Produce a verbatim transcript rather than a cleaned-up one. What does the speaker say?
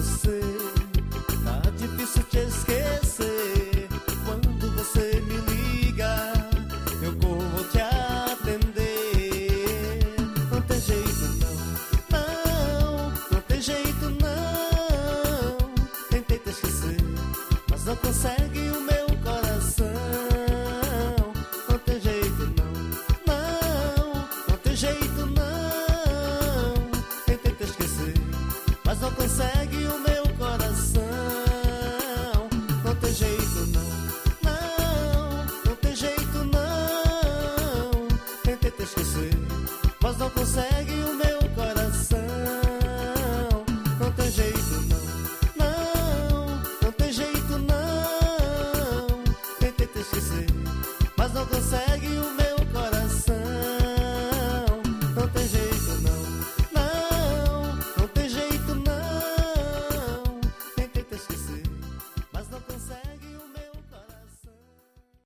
você, tá difícil te esquecer. Quando você me liga, eu corro te atender. Não tem jeito não, não, não tem jeito não. Tentei te esquecer, mas não consegue o meu coração. Não tem jeito não, não, não tem jeito não. Tentei te esquecer, mas não consegue o meu coração. Não tem jeito não, não, não tem jeito não. Tentei te esquecer, mas não consegue o meu